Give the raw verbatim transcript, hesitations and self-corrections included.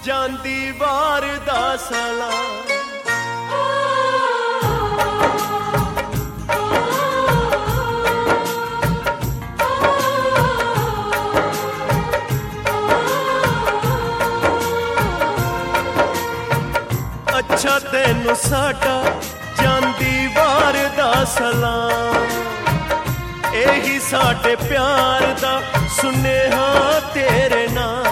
ਜਾਂਦੀ ਵਾਰ ਦਾ ਸਲਾਮ। ਅੱਛਾ ਤੈਨੂੰ ਸਾਡਾ ਜਾਂਦੀ ਵਾਰ ਦਾ ਸਲਾਮ। ਇਹੀ ਸਾਡੇ ਪਿਆਰ ਦਾ ਸੁਨੇਹਾ ਤੇਰੇ ਨਾਲ।